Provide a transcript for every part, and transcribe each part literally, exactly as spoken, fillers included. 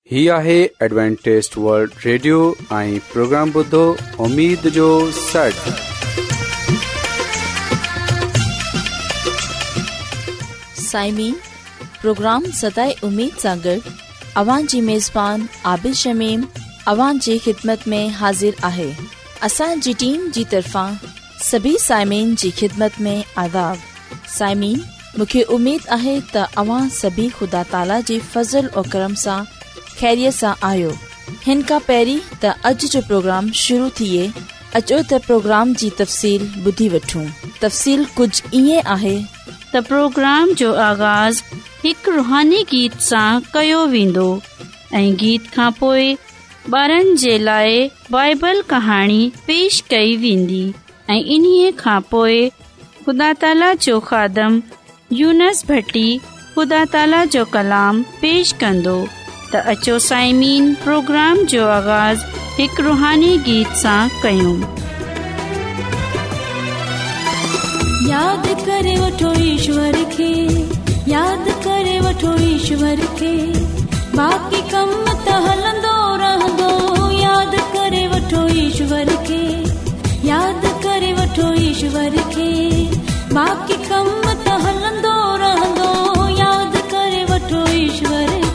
ही आहे Adventist World Radio ऐं प्रोग्राम ॿुधो उम्मीद जो सॾ। साइमीन, प्रोग्राम सदाई उम्मीद सां गॾु अवां जी मेज़बान आबिद शमीम अवां जी ख़िदमत में हाज़िर आहे। असांजी टीम जी तरफ़ां सभी साइमीन जी ख़िदमत में आदाब। साइमीन, मूंखे उम्मीद आहे त अवां सभी ख़ुदा ताला जी फज़ल और करम सां खैरियत सां आहियो। हिन खां पहिरीं त अॼु जो प्रोग्राम शुरू थिए, अचो त प्रोग्राम जी तफ़सील ॿुधी वठूं। तफ़सील कुझु ईअं आहे त प्रोग्राम जो आगाज़ हिकु रुहानी गीत सां कयो वेंदो ऐं गीत खां पोइ ॿारनि जे लाइ बाइबल कहाणी पेश कई वेंदी ऐं इन्हीअ खां पोइ ख़ुदा ताला जो ख़ादम यूनस भट्टी ख़ुदा ताला जो कलाम पेश कंदो। त अचो साइमीन, प्रोग्राम जो आगाज़ हिकु रुहानी गीत सां कयूं। याद करे वठो ईश्वर खे, याद करे वठो ईश्वर खे, बाक़ी कम त हलंदो रहंदो। याद करे वठो ईश्वर खे, याद करे वठो ईश्वर खे, बाक़ी कम त हलंदो रहंदो। याद करे वठो ईश्वर खे।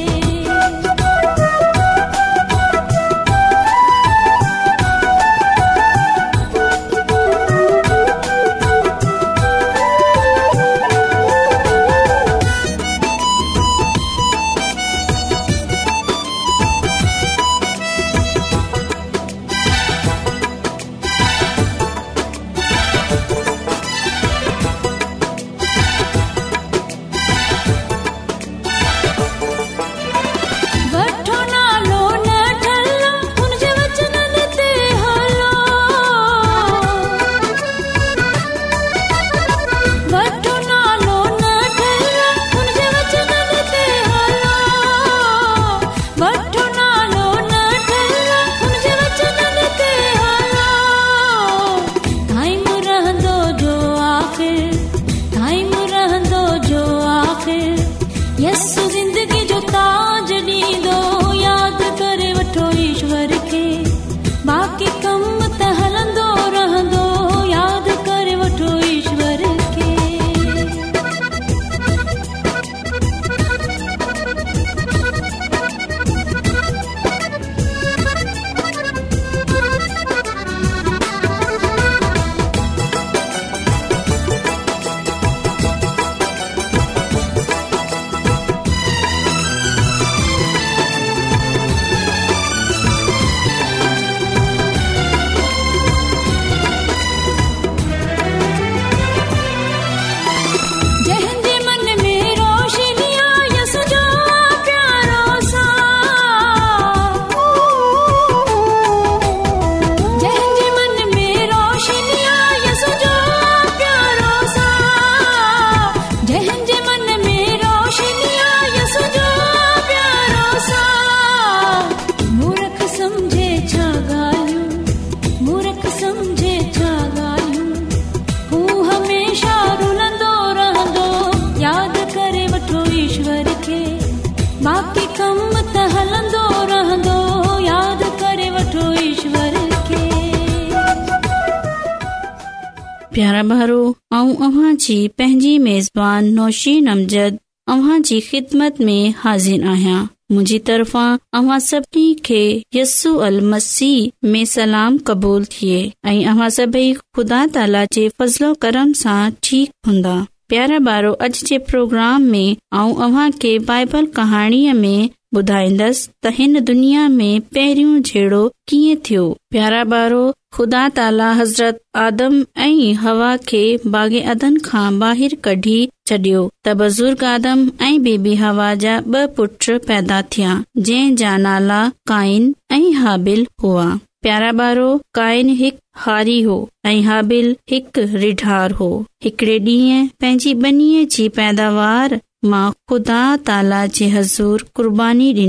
प्यारा ॿारो, आऊं अव्हां जी पंहिंजी मेज़बान नौशीन अमजद अव्हां जी ख़िदमत में हाज़िर आहियां। मुंहिंजी तरफ़ां अव्हां सभिनी खे यसू अल मसीह में सलाम क़बूल थिए ऐं अव्हां सभई ख़ुदा ताला जे फज़लो करम सां ठीक हूंदा। प्यारा ॿारो, अॼु जे प्रोग्राम में आऊं अव्हां खे बाइबल कहाणीअ में ॿुधाईंदसि त हिन दुनिया में पहिरियों झेड़ो कीअं थियो। प्यारा ॿारो, ख़ुदा ताला हज़रत आदम ऐं हवा खे बाग़े अदन खां ॿाहिरि कढी छॾियो त बुज़ुर्ग आदम ऐं बेबी हवा जा ॿ पुट पैदा थिया, जंहिं जा नाला काइन ऐं हाबिल हुआ। प्यारा ॿारो, काइन हिकु हारी हो ऐं हाबिल हिकु रिढार हो। हिकिड़े ॾींहुं पंहिंजी ॿनीअ जी पैदावार मां ख़ुदा ताला जे हज़ूर कुर्बानी ॾिनी।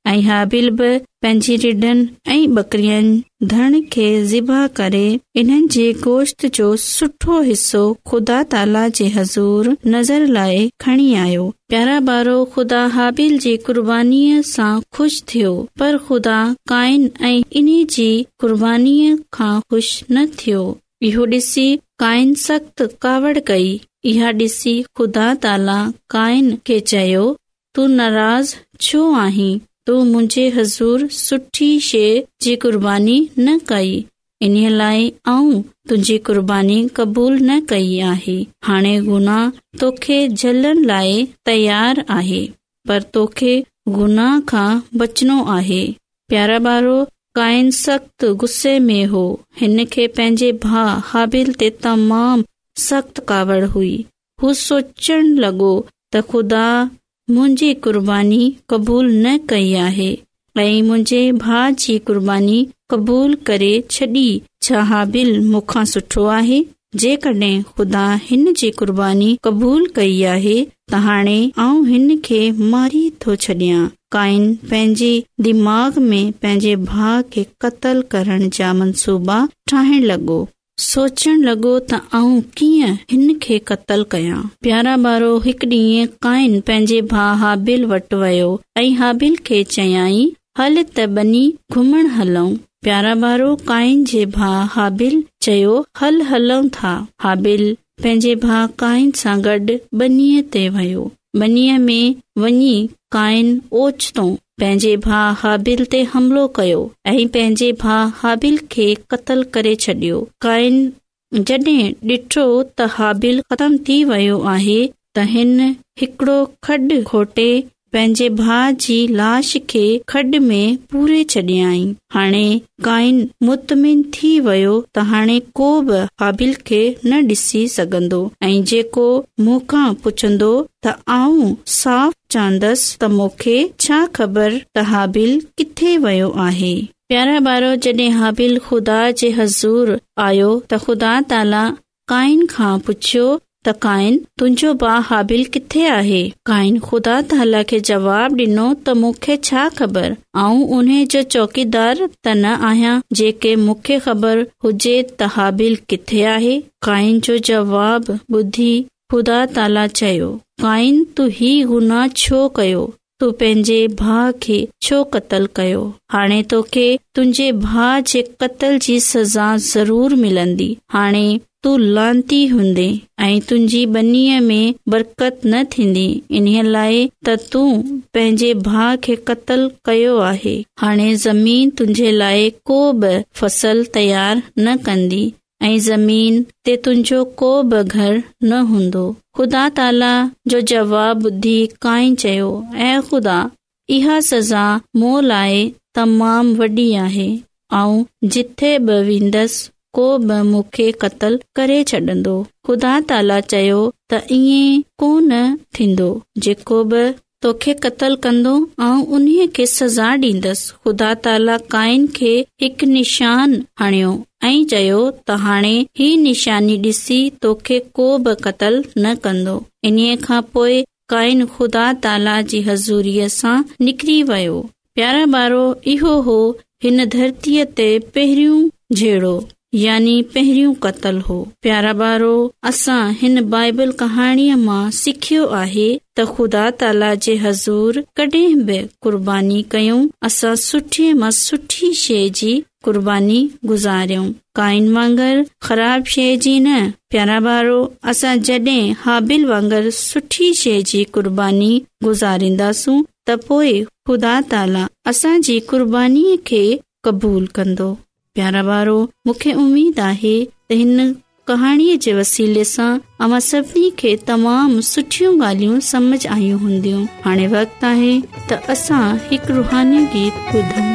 ऐं हाबिल बि पंहिंजी रिढनि ऐं बकरियनि धण खे ज़िबा करे इन्हनि जे गोश्त जो सुठो हिसो ख़ुदा ताला जे हज़ूर नज़र लाइ खणी आयो। प्यारा ॿारो, ख़ुदा हाबिल जी क़ुर्बानीअ सां ख़ुशि थियो, पर ख़ुदा काइन ऐं इन्ही जी क़ुर्बानीअ खां ख़ुशि न थियो। इहो ॾिसी काइन सख़्त कावड़ कई। इहा ॾिसी ख़ुदा ताला काइन खे चयो, तूं नाराज़ छो आहीं? तूं मुंहिंजे हज़ूर सुठी शइ जी क़ुर्बानी न कई, इन लाइ आऊं तुंहिंजी क़ुर्बानी क़बूल न कई आहे। हाणे गुनाह तोखे झलण लाइ तयार आहे, पर तोखे गुनाह खां बचणो आहे। प्यारा ॿारो, काइन सख़्त गुस्से में हो। हिन खे पंहिंजे भाउ हाबिल ते तमाम सख़्त कावड़ हुई। हू सोचण लॻो त ख़ुदा मुंहिंजी क़ुर्बानी क़बूल न कई आहे ऐं मुंहिंजे भाउ जी क़ुर्बानी क़बूल करे छॾी। छा हाबिल मूंखां सुठो आहे? जेकॾहिं ख़ुदा हिन जी क़ुर्बानी क़बूल कई आहे त हाणे आऊं हिन खे मारी थो छॾियां। काइन पंहिंजे दिमाग़ में पंहिंजे भाउ खे क़त्ल करण जा मंसूबा ठाहिण लॻो। सोचण लॻो त आऊं कीअं हिन खे क़त्ल कयां। प्यारा ॿारो, हिकु ॾींहुं काइन पंहिंजे भाउ हाबिल वटि वियो ऐं हाबिल खे चयाई, हल त बनी घुमण हलूं। प्यारा ॿारो, काइन जे भाउ हाबिल चयो, हल हलूं था। हाबिल पंहिंजे भाउ काइन सां गॾु बनीअ ते वियो। बनीअ में वञी काइन ओचितो पंहिंजे भाउ हाबिल ते हमलो कयो ऐं पंहिंजे भाउ हाबिल खे क़त्ल करे छॾियो। काइन जॾहिं ॾिठो त हाबिल ख़तम थी वियो आहे त हिन हिकिड़ो खॾु खोटे पंहिंजे भाउ जी लाश खे खॾ में पूरे छॾियई। हाणे काइन मुतमिन थी वियो त हाणे को बि हाबिल खे न ॾिसी सघंदो ऐं जेको मूंखां पुछंदो त आऊं साफ़ चवंदसि त मूंखे छा ख़बर त हाबिल किथे वियो आहे। प्यारा ॿारो, जॾहिं हाबिल ख़ुदा जे हज़ूर आयो त ख़ुदा ताला काइन खां पुछियो त काइन, तुंहिंजो भाउ हाबिल किथे आहे? काइन ख़ुदा ताला खे जवाब ॾिनो त मूंखे छा ख़बर, आऊं उन जो चौकीदार त न आहियां जेके मूंखे ख़बर हुजे त हाबिल किथे आहे। काइन जो जवाब ॿुधी ख़ुदा ताला चयो, काइन, तूं ही गुनाह छो कयो? तूं पंहिंजे भाउ खे छो क़त्ल कयो? हाणे तोखे तुंहिंजे भाउ जे क़त्ल जी सज़ा ज़रूर मिलंदी। हाणे तूं लांती हूंदे ऐं तुंहिंजी बनीअ में बरकत न थींदी, इन लाइ त तूं पंहिंजे भाउ खे क़त्ल कयो आहे। हाणे ज़मीन तुंहिंजे लाइ को बि फसल तयार न कंदी ऐं ज़मीन ते तुंहिंजो को बि घर न हूंदो। ख़ुदा ताला जो जवाब ॿुधी काइन चयो, ऐं ख़ुदा, इहा सज़ा मूं लाइ तमाम वॾी आहे। ऐं जिथे बि वेंदसि को बि मूंखे क़त्ल करे छॾंदो। ख़ुदा ताला चयो त ईअं कोन थींदो। जेको बि तोखे क़त्ल कंदो ऐं उन्हीअ खे सज़ा ॾींदसि। ख़ुदा ताला काइन खे हिकु निशान हणियो ऐं चयो त हाणे ही निशानी ॾिसी तोखे को बि क़त्ल न कंदो। इन्हीअ खां पोइ काइन ख़ुदा ताला जी हज़ूरीअ सां निकिरी वियो। प्यारा ॿारो, इहो हो हिन धरतीअ ते पहिरियों जहिड़ो यानी पहिरियों क़त्ल हो। प्यारा ॿारो, असां हिन बाइबल कहाणीअ मां सिखियो आहे त ख़ुदा ताला जे हज़ूर कॾहिं बि क़ुर्बानी कयूं, असां सुठी मां सुठी शइ जी क़ुर्बानी गुज़ारियूं, काइन वांगुरु ख़राब शइ जी न। प्यारा ॿारो, असां जॾहिं हाबिल वांगुरु सुठी शइ जी क़ुर्बानी गुज़ारींदासूं त पोइ ख़ुदा ताला असांजी क़ुर्बानीअ खे क़बूल कंदो। प्यारा ॿारो, मूंखे उमेद आहे त हिन कहाणीअ जे वसीले सां अवां सभिनी खे तमामु सुठियूं ॻाल्हियूं समझ आयूं हूंदियूं। हाणे वक़्तु आहे त असां हिकु रूहानी गीत ॿुधूं।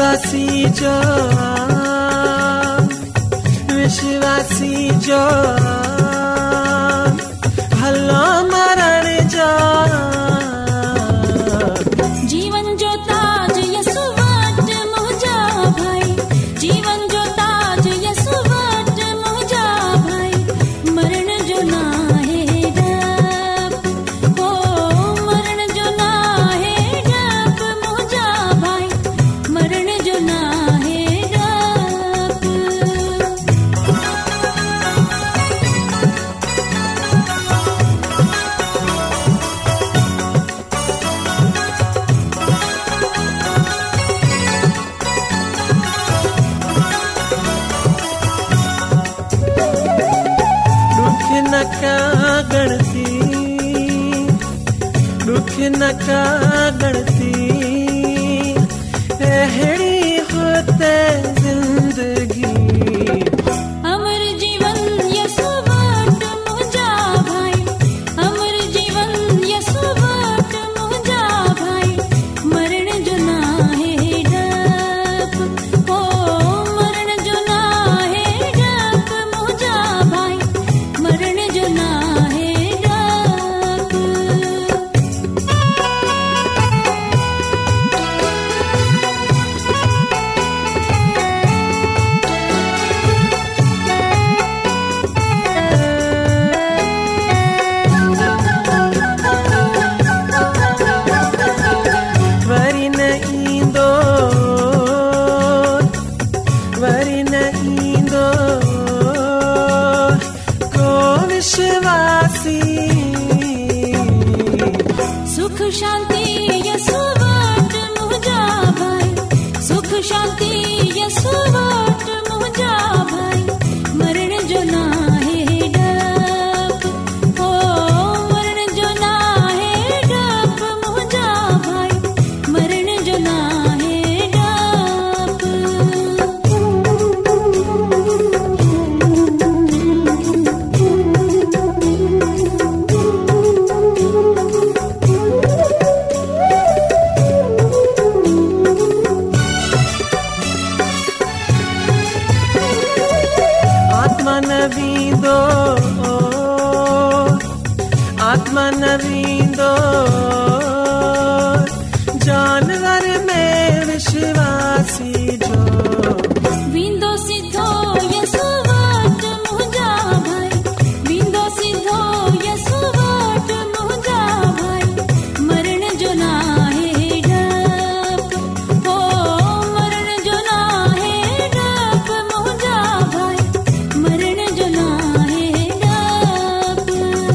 विश्वासी जो विश्वासी जो हलो मरण जो जीवन जो ताज यसु वट मुझा भाई, जीवन जो ताज यसु वट मुझा भाई, मरण जो ना है डप, ओ मरण जो ना है डप मुझा भाई, मरण जो ना है डप। गणती दुख न का गणती अहड़ी होते जिंदगी, अमर जीवन यसु वट मुझा भाई, अमर जीवन यसु वट मुझा भाई, मरण जो ना है डप, ओ मरण जो ना है डप मुझा भाई, मरण जो ना है डप। वरी न ईंदो वरी न ईंदो को विश्वासी, सुख शांति यसु वट मुझा भाई, सुख शांति यसु वट मुझा भाई, मरण जो ना है डप, ओ मरण जो ना है डप मुझा भाई, मरण जो ना है डप। आत्मा नवींदो आत्मा नवींदो जानवर में विश्वासी जो विंदो सिद्धो यसु वट मुझा भाई, विंदो सिद्धो यसु वट मुझा भाई, मरण जो ना है डप, ओ मरण जो ना है डप मुझा भाई, मरण जो ना है डप।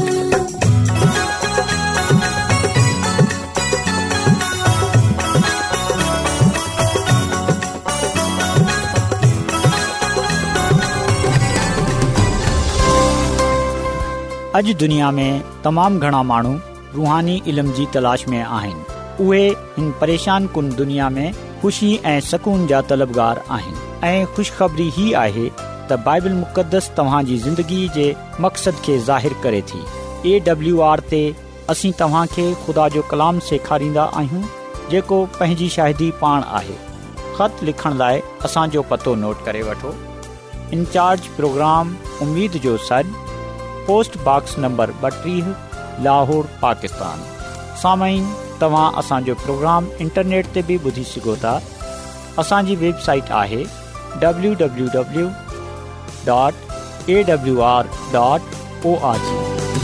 अॼु दुनिया में तमामु घणा माण्हू रूहानी इल्म जी तलाश में आहिनि। उहे हिन परेशान कुन दुनिया में ख़ुशी ऐं सकून जा तलबगार आहिनि ऐं ख़ुशख़बरी ही आहे त बाइबल मुक़दस तव्हां जी ज़िंदगी जे मक़सद खे ज़ाहिर करे थी। ए डब्ल्यू आर ते असीं तव्हां खे ख़ुदा जो कलाम सेखारींदा आहियूं जेको पंहिंजी शाहिदी पाण आहे। ख़त लिखण लाइ असांजो पतो नोट करे वठो। इंचार्ज प्रोग्राम उम्मीद जो सॾ, पोस्ट बॉक्स नंबर ॿटीह, लाहौर, पाकिस्तान। सामाईन, तव्हां असांजो प्रोग्राम इंटरनेट ते बि ॿुधी सघो था। असांजी वेबसाइट आहे W W W dot A W R dot O R G.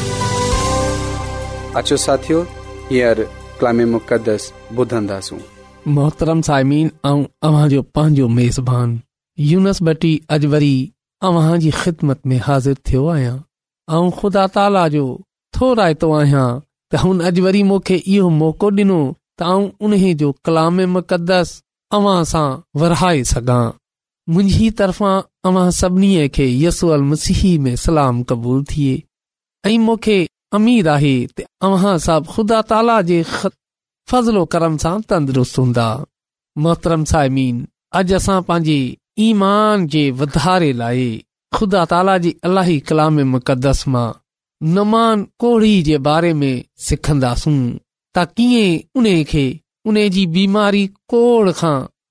अचो साथियो, हींअर कलाम मुक़दस ॿुधंदासूं। मोहतरम साइमीन, ऐं अव्हां जो पंहिंजो मेज़बान यूनस भट्टी अॼु वरी अव्हां जी ख़िदमत में हाज़िर थियो आहियां ऐं ख़ुदा ताला जो थो रायतो आहियां त हुन अॼु वरी मूंखे इहो मौक़ो ॾिनो त आऊं उन जो कलाम मुक़दस अव्हां सां वरहाए सघां। मुंहिंजी तरफ़ां अव्हां सभिनी खे यसू अल मसीह में सलाम क़बूल थिए ऐं मूंखे उमीद आहे त अव्हां सभु ख़ुदा ताला जे फज़लो करम सां तंदुरुस्त हूंदा। मोहतरम साइमीन, अॼु असां पंहिंजे ईमान जे वधारे लाइ ख़ुदा ताला जी अलाही कलाम मुक़दस मां नमान कोढ़ी जे बारे में सिखंदासूं त कीअं उन खे उन जी बीमारी कोड़ खां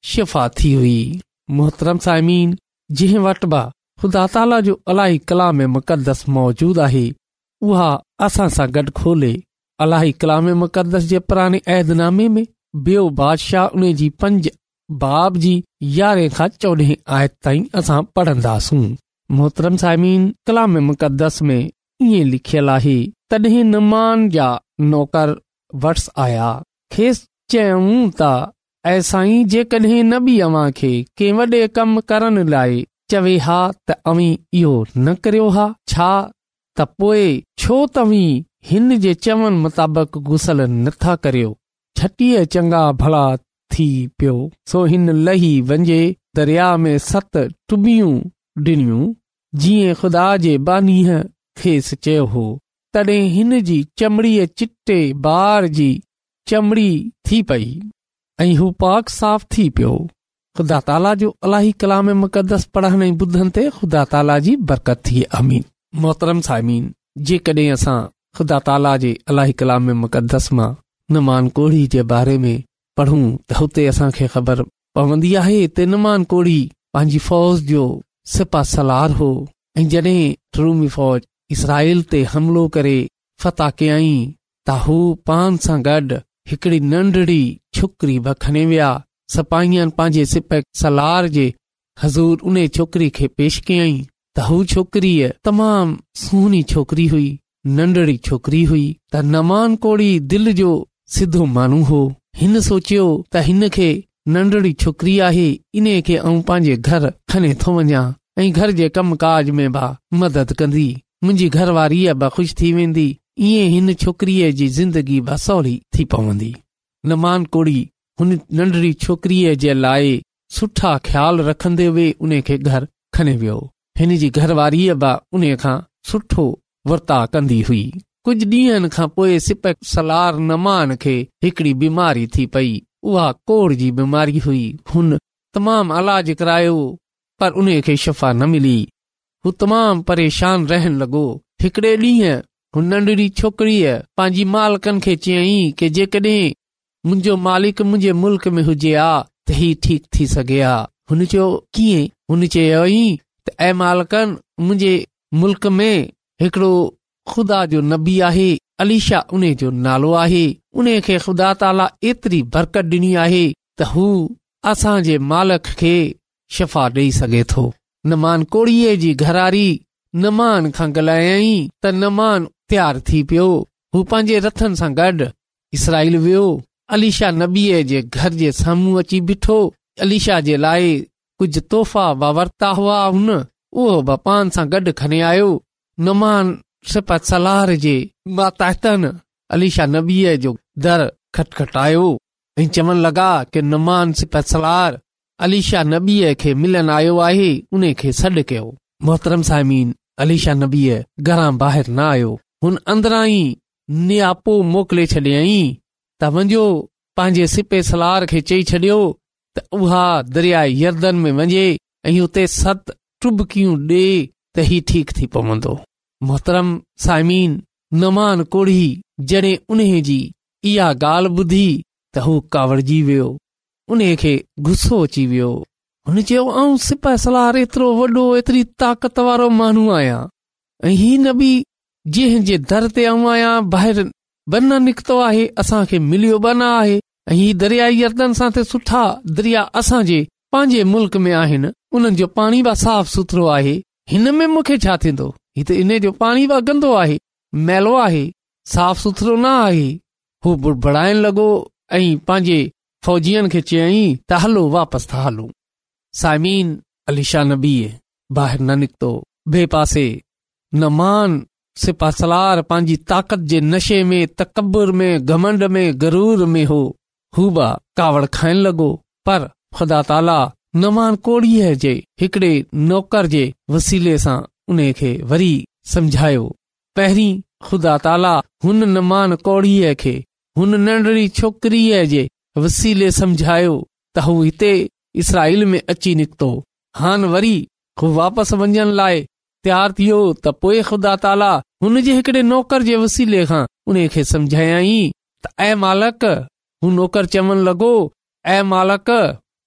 शिफ़ा थी हुई। मोहतरम साइमीन, जंहिं वटि बि ख़ुदा ताला जो अलाही कलाम मुक़दस मौजूद आहे, उहा असां सां गॾु खोले अलाही कलाम मुक़दस जे पुराणे अहदनामे में ॿियो बादशाह उन जी पंज बाब जी यारहें खां चोॾहें आयत ताईं असां पढ़ंदासूं। मोहतरम साइमीन, कलाम मुक़दस में ईअं लिखियलु आहे, तॾहिं नमान जा नौकर वट्स आया, खेसि चयूं त ऐं साईं, जेकॾहिं नबी अव्हां खे कंहिं वॾे कम करण लाइ चवे हा त अवीं इहो न करियो हा छा? त पोइ छो तव्हीं हिन जे चवण मुताबिक़ गुसल नथा करियो? छटीह चङा भला थी पियो सो हिन लही वञे दरिया में सत टुबियूं ॾिनियूं, जीअं ख़ुदा जे बानीअ खेसि चयो हो। तॾहिं हिन जी चमड़ीअ चिटे बार जी चमड़ी थी पई ऐं हू पाक साफ़ थी पियो। ख़ुदा ताला जो अलाही कलाम मुक़दस पढ़ण ऐं ॿुधण ते ख़ुदा ताला जी बरकत थी। आमीन। मोहतरम साइमीन, जेकॾहिं असां ख़ुदा ताला जे अलाही कलाम मुक़दस मां नमान कोढ़ी जे बारे में पढ़ूं त हुते असांखे ख़बर पवंदी आहे त नमान कोढ़ी पंहिंजी फ़ौज जो सिपा सलार हो ऐं जॾहिं रूमी फ़ौज इसराइल ते हमलो करे फतह कयई त हू पान सां गॾु हिकड़ी नंढड़ी छोकिरी बि खणे विया। सिपाहियन पंहिंजे सिप सलार जे हज़ूर उन छोकिरी खे पेश कयई त हू छोकिरी तमाम सुहिणी छोकिरी हुई, नंढड़ी छोकिरी हुई। त नमान कोड़ी दिल जो सिधो माण्हू हो। हिन सोचियो त हिन खे नंढड़ी छोकिरी आहे, इन खे आऊं पंहिंजे घर खणे थो वञा ऐं घर जे कम काज में बि मदद कंदी, मुंहिंजी घरवारीअ बि ख़ुशि थी वेंदी, ईअं हिन छोकिरीअ जी ज़िंदगी बि सवली थी पवंदी। नमान कोड़ी हुन नंढड़ी छोकिरीअ जे लाइ सुठा ख़्याल रखंदे हुए उन खे घर खणे वियो। हिन जी घरवारीअ बि उन खां सुठो वर्ता कंदी हुई। कुझु ॾींहनि खां पोइ सिपक सलार नमान खे हिकड़ी बीमारी थी पई। उहा कोड़ जी बीमारी हुई। हुन तमाम इलाज करायो पर उन खे शिफ़ा न मिली। हू तमाम परेशान रहन लॻो। हिकड़े ॾींहुं हुन नंढड़ी छोकिरीअ पंहिंजी मालिकनि खे चयई कि जेकॾहिं मुंहिंजो मालिक मुंहिंजे मुल्क में हुजे आ त ही ठीक थी सघे आ। हुन चयो कीअं? हुन चयई त ऐ मालिकन, मुंहिंजे मुल्क में हिकड़ो ख़ुदा जो नबी आहे, अलीशा उन जो नालो आहे। उन खे ख़ुदा ताला एतिरी बरकत ॾिनी आहे त हू असांजे मालिक खे शिफ़ा ॾेई सघे थो। नमान कोड़ीअ जी घरारी नमान खां ॻाल्हायई त नमान तयारु थी पियो। हू पंहिंजे रथनि सां गॾु इसराइल वियो। अलीशा नबीअ जे घर जे साम्हूं अची बीठो। अलीशा जे लाइ कुझु तोहफ़ा बि वरिता हुआ हुन, उहो बि पान सां गॾु खणे आयो। नमान सिपत सलार जे मातहतन अलीशा नबीअ जो दर खटखटायो ऐं चवण लॻा कि नमान सिपत सलार अलीशा नबीअ खे मिलन आयो आहे, उन खे सॾु कयो। मोहतरम साइमीन, अलीशा नबीअ घरां ॿाहिरि न आयो। हुन अंदरां ई नियापो मोकिले छॾियई त वञो पंहिंजे सिपे सलार खे चई छॾियो त उहा दरिया यर्दन में वञे ऐं उते सत टुबकियूं ॾे त ही ठीक थी पवंदो। मोहतरम साइमीन, नमान कोढ़ी जॾहिं उन जी इहा ॻाल्हि ॿुधी त हू कावड़जी वियो। उन खे गुस्सो अची वियो। हुन चयो, आऊं सिपह सलार एतिरो वॾो एतिरी ताक़त वारो माण्हू आहियां ऐं ही नबी जंहिं जे दर ते आऊं आहियां ॿाहिरि बन निकितो आहे, असांखे मिलियो बन आहे ऐं ही दरिया यर्दन सां ते सुठा दरिया असांजे पंहिंजे मुल्क में आहिनि, उन्हनि जो पाणी बि साफ़ सुथरो आहे। हिन में मूंखे छा थींदो? ही त इन जो पाणी बि गंदो आहे, मैलो आहे, साफ़ सुथरो न आहे। हू बुड़बड़ाइण लॻो ऐं पंहिंजे फौजियन खे चयई त हलो वापसि था हलूं। साइमीन, अलीशा नबी ॿाहिरि न निकितो। ॿिए पासे नमान सिपा सलार पंहिंजी ताक़त जे नशे में, तकबर में, घमंड में, गरूर में हो। हू बि कावड़ खाइण लॻो। पर ख़ुदा ताला नमान कोड़ीअ जे हिकड़े नौकर जे वसीले सां उन खे वरी समझायो। पहिरीं ख़ुदा ताला हुन नमान कोड़ीअ खे हुन नंढड़ी छोकिरीअ जे वसीले समझायो त हू हिते इसराइल में अची निकितो। हान वरी हू वापसि वञण लाइ तयार थियो त पोइ ख़ुदा ताला हुन जे हिकड़े नौकर जे वसीले खां उन खे समझायई त ऐ मालिक, हू नौकर चवण लॻो, ऐ मालिक,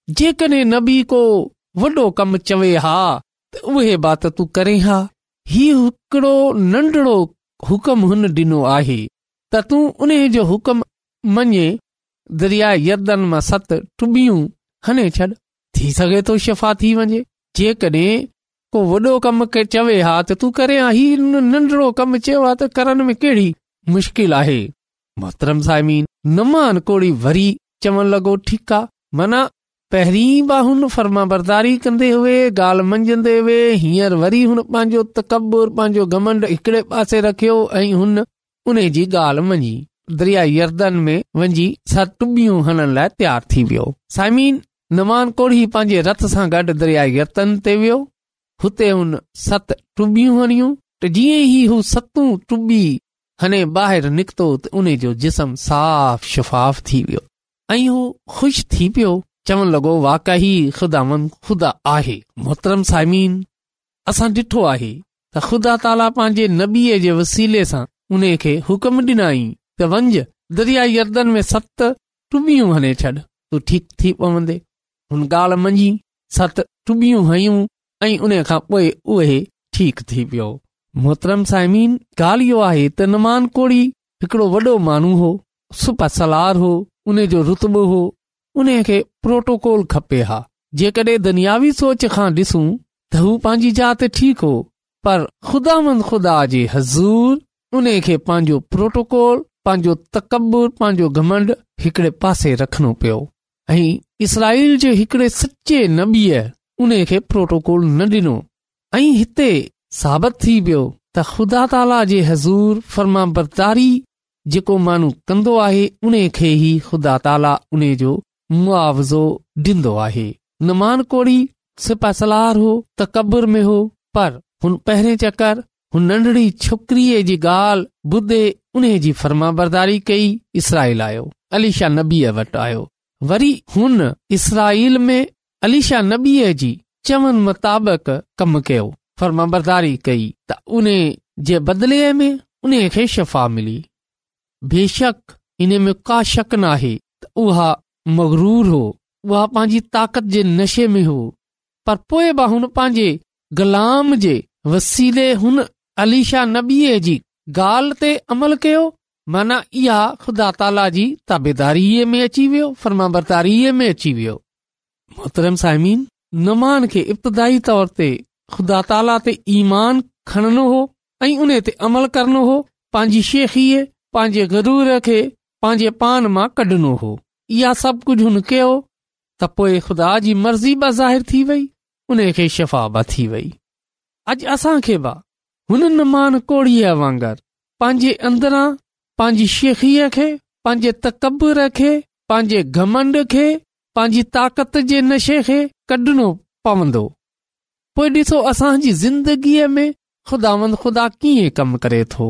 जेकॾहिं नबी को वॾो कमु चवे हा त उहे बात तूं करे हा। ही हिकिड़ो नंढड़ो हुकम हुन ॾिनो आहे त तूं उन जो हुकम मञे दरिया यर्दन मां सत टुबियूं हने छॾ, थी सघे थो शफ़ा थी वञे। जेकॾहिं को वॾो कमु के चवे हा त तूं करे हा, ही नंढड़ो कमु चयो आहे त करण में कहिड़ी मुश्किल आहे। मोहतरम साइमीन, नमान कोड़ी वरी चवण लॻो ठीकु आहे, माना पहिरीं बा हुन फर्मा बरदारी कंदे हुए, ॻाल्हि मंझंदे हुए, हींअर वरी हुन पंहिंजो तकबुर पंहिंजो घमंड हिकिड़े पासे रखियो ऐं हुन उन जी ॻाल्हि मञी दरिया यर्दन में वञी सत टुबियूं हणण लाइ तयार थी वियो। साइमीन, नमान कोड़ी पंहिंजे रथ सां गॾु दरिया यर्दन ते वियो। हुते हुन सत टुबियूं हणियूं त जीअं ई हू सतूं टुबी हने ॿाहिरि निकितो त उन जो जिस्म साफ़ शफ़ाफ थी वियो ऐं हू ख़ुशि थी पियो, चवण लॻो वाकई ख़ुदावंद ख़ुदा आहे। मोहतरम साइमीन, असां ॾिठो आहे त ख़ुदा ताला पंहिंजे नबीअ जे वसीले सां उन खे हुकम ॾिनाई त वंझ दरिया यर्दन में सत टुबियूं हणे छॾ, तूं ठीकु थी पवंदे। हुन ॻाल्हि मंझी सत टुबियूं हयूं ऐं उन खां पोइ उहे ठीकु थी पियो। मोहतरम साइमीन, ॻाल्हि इहो आहे त नमान कोड़ी हिकिड़ो वॾो माण्हू हो, सुपर सलार हो, उन जो रुतबो हो, उन खे प्रोटोकॉल खपे हा। जेकॾहिं दुनियावी सोच खां ॾिसूं त हू पंहिंजी जात ठीकु हो, पर ख़ुदावंद ख़ुदा जे हज़ूर उन खे पंहिंजो प्रोटोकॉल, पंहिंजो तकबुर, पंहिंजो घमंड हिकिड़े पासे रखणो पियो ऐं इसराइल जे हिकिड़े सचे नबीअ उन खे प्रोटोकॉल न ॾिनो। ऐं हिते साबित थी वियो त ख़ुदा ताला जे हज़ूर फर्मा बरदारी जेको माण्हू कंदो आहे उन खे ई ख़ुदा ताला उन जो मुआवज़ो ॾींदो आहे। नमान कोड़ी सिपा सलार हो, तकबुर में हो, पर हुन पहिरें चकर हुन नंढड़ी छोकिरीअ जी ॻाल्हि ॿुधे उन जी फर्मा बरदारी कई, इसराइल आयो, अलीशा नबीअ वटि आयो। वरी हुन इसराइल में अलीशा नबीअ जी चवनि मुताबिक़ कमु कयो, फर्मा बरदारी कई त उन जे बदिले में उन खे शफ़ा मिली। बेशक इन में का शक न आहे त उहा मगरूर हो, उहा पंहिंजी ताक़त जे नशे में हो, पर पोइ बि हुन पंहिंजे ग़ुलाम जे वसीले हुन अलीशा नबीअ जी ॻाल्हि ते अमल कयो, माना इहा ख़ुदा ताला जी ताबेदारीअ में अची वियो, फर्मा बरदारीअ में अची वियो। मोहतरम साइमीन, नमान खे इब्तिदाई तौर ते ख़ुदा ताला ते ईमान खणणो हो ऐं उन ते अमल करणो हो, पंहिंजी शेखीअ, पंहिंजे गरूर खे पंहिंजे पान मां कढणो हो। इहा सभु कुझु हुन कयो त पोइ ख़ुदा जी मर्ज़ी बि ज़ाहिर थी वई, उन खे शफ़ा बि थी वई। अॼु असांखे बि हुन नमान कोड़ीअ वांगुरु पंहिंजे अंदरां पंहिंजी शेखीअ खे, पंहिंजे तकबुर खे, पंहिंजे घमंड खे, पंहिंजी ताक़त जे नशे खे कढणो पवंदो। पोइ ॾिसो असांजी ज़िंदगीअ में ख़ुदावंद ख़ुदा कीअं कमु करे थो।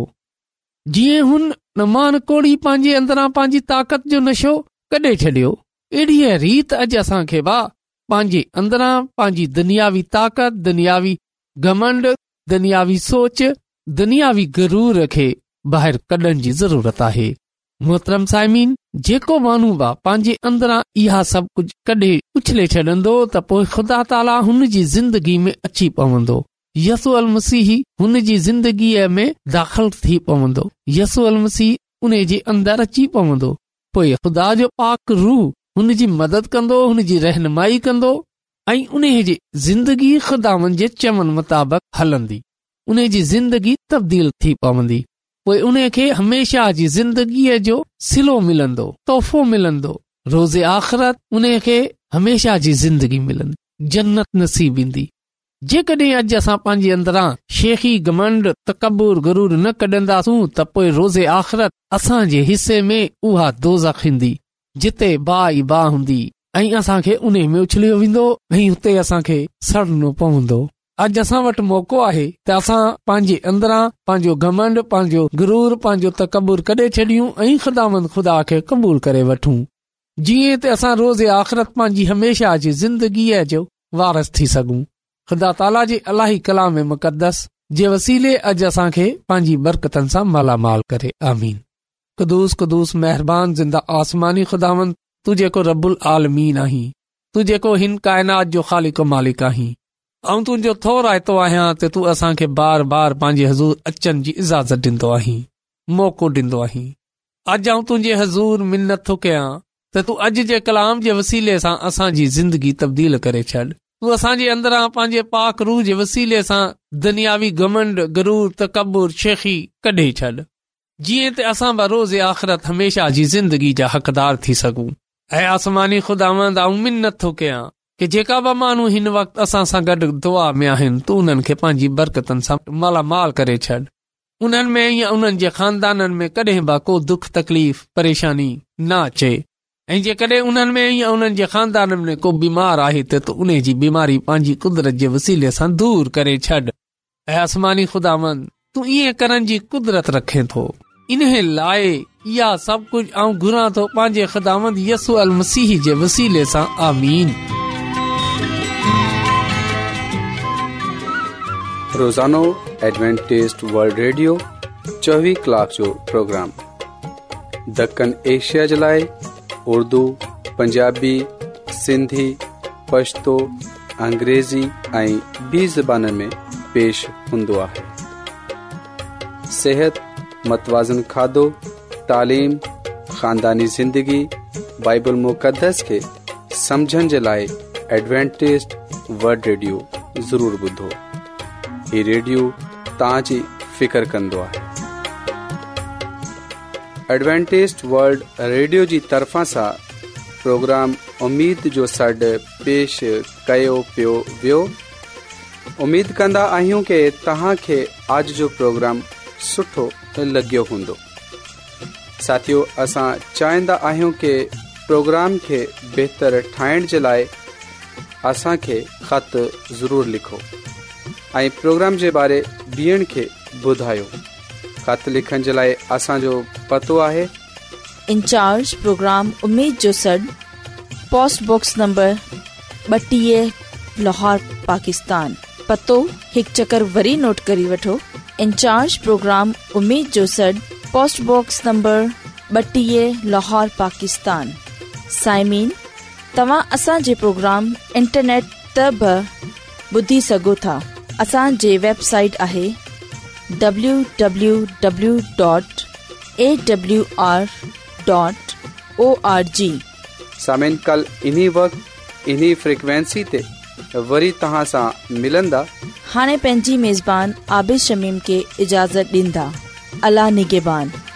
जीअं हुन नमान कोड़ी पंहिंजे अंदरां पंहिंजी ताक़त जो नशो कढे छॾियो, अहिड़ी रीत अॼु असांखे बा पंहिंजे अंदरां पंहिंजी दुनियावी ताक़त, दुनियावी घमंड, दुनियावी सोच, दुनियावी गरूर खे ॿाहिरि कढण जी ज़रूरत आहे। मोहतरम साइमीन, जेको माण्हू बा पंहिंजे अंदरां इहा सभु कुझु कढे उछले छॾंदो त पोइ ख़ुदा ताला हुन जी ज़िंदगी में अची पवंदो। यसू अल मसीह हुन जी ज़िंदगीअ में दाख़िल थी पवंदो, यसू अल मसीह उन जे अंदरि अची पवंदो। पोइ ख़ुदा जो पाक रूह हुन जी मदद कंदो, हुन जी रहनुमाई कंदो ऐं उन जी ज़िंदगी ख़ुदावंद जे चवण मुताबिक़ हलंदी, उन जी ज़िंदगी तब्दील थी पवंदी। पोइ उन खे हमेशा जी ज़िंदगीअ जो सिलो मिलंदो, तोहफ़ो मिलंदो, रोज़े आख़िरत उन खे हमेशा जी ज़िंदगी मिलंदी, जन्नत नसीब ईंदी। जेकॾहिं अॼु असां पंहिंजे अंदरां शेखी, घमंड, तकबुर, गरूर न कढंदासूं त पोइ रोज़े आख़िरत असांजे हिसे में उहा दोज़ख ईंदी, जिते बा ई बा हूंदी ऐं असांखे उन में उछलियो वेंदो ऐं हुते असांखे सड़नो पवंदो। अॼु असां वटि मौक़ो आहे त असां पंहिंजे अंदरां पंहिंजो घमंड, पंहिंजो गुरूर, पंहिंजो तकबुर कढे छॾियूं ऐं ख़ुदावंद ख़ुदा खे क़बूल करे वठूं, जीअं त असां रोज़े आख़िरत पंहिंजी हमेशा जी ज़िंदगीअ जो वारस थी सघूं। ख़ुदा ताला जे अलाही कलाम मुक़दस जे वसीले अॼु असांखे पंहिंजी बरकतनि सां मालामाल करे। आमीन। क़ुदूस क़ुदूस महिरबान ज़िंदा आसमानी ख़ुदावंद, तू जेको रब्बुल आलमीन आहीं, तूं जेको हिन काइनात जो ख़ालिक मालिक आहीं ऐं तुंहिंजो थो रायतो आहियां त तूं असांखे बार बार पंहिंजे हज़ूर अचनि जी इजाज़त ॾींदो आहीं, मौक़ो ॾींदो आहीं। अॼु आऊं तुंहिंजे हज़ूर मिन्नत थो कयां त तूं अॼु जे कलाम जे वसीले सां असांजी ज़िंदगी तब्दील करे छॾ। तूं असांजे अंदरां पंहिंजे पाक रूह जे वसीले सां दुनियावी घमंड, गरूर, तकबुर, शेखी कढे छॾ, जीअं त असां बि रोज़े आख़िरत हमेशा जी ज़िंदगी जा हक़दार थी सघूं। ऐं आसमानी ख़ुदावंद आऊं मिन्नत थो कयां कि जेका बि माण्हू हिन वक़्तु असां सां गॾु दुआ में आहिनि तूं उन्हनि खे पंहिंजी बरकतनि सां मालामाल करे छॾ। उन्हनि में या उन्हनि जे ख़ानदाननि में कॾहिं बि को दुख तकलीफ़ परेशानी न अचे, ऐं जेकॾहिं उन्हनि में या उन्हनि जे ख़ानदाननि में को बीमार आहे त तूं उन जी बीमारी पंहिंजी कुदरत जे वसीले सां दूर करे छॾ। ऐं आसमानी ख़ुदावंद तूं ईअं करण जी कुदरत रखे थो। इन लाइ इहा सभु कुझु आऊं घुरां थो पंहिंजे ख़ुदावंद यसू अल मसीह जे वसीले सां, आमीन। रोज़ानो एडवेंटिस्ट वर्ल्ड रेडियो चौबीस कलाक जो प्रोग्राम दक्कन एशिया जे लाइ उर्दू, पंजाबी, सिंधी, पश्तो, अंग्रेज़ी ऐं ॿी ज़बाननि में पेश हूंदो आहे। सेहत, मतवाज़न खाधो, तालीम, ख़ानदानी ज़िंदगी, बाइबल मुक़दस खे समझण जे लाइ एडवेंटिस्ट वर्ल्ड रेडियो ज़रूर ॿुधो। ही रेडियो तव्हांजी फिकर कंदो आहे। एडवेंटिस्ट वर्ल्ड रेडियो जी तरफ़ां सां प्रोग्राम उम्मीद जो सॾु पेश कयो पियो वियो। उम्मीद कंदा आहियूं कि तव्हांखे अॼु जो प्रोग्राम सुठो लॻियो हूंदो। साथियो, असां चाहींदा आहियूं कि प्रोग्राम खे बहितर ठाहिण जे लाइ असांखे ख़त ज़रूरु लिखो ऐं प्रोग्राम जे बारे ॿियनि खे ॿुधायो। ख़त लिखण जे लाइ असांजो पतो आहे इंचार्ज प्रोग्राम उम्मीद जो सॾु, पोस्ट बॉक्स नंबर ॿटीह, लाहौर, पाकिस्तान। पतो हिकु चकर वरी नोट करे वठो। इंचार्ज प्रोग्राम उम्मीद जो सॾु, पोस्ट बॉक्स नंबर ॿटीह, लाहौर, पाकिस्तान। साइमीन, तव्हां असांजे प्रोग्राम इंटरनेट ते बि ॿुधी सघो था। असांजे वेबसाइट आहे W W W dot A W R dot O R G. सामिन, कल इन्ही वक्त इन्ही फ्रिक्वेंसी ते वरी तव्हां सां मिलंदा। हाणे पंहिंजी मेज़बान आबिद शमीम खे इजाज़त ॾींदा। अल्लाह निगहबान।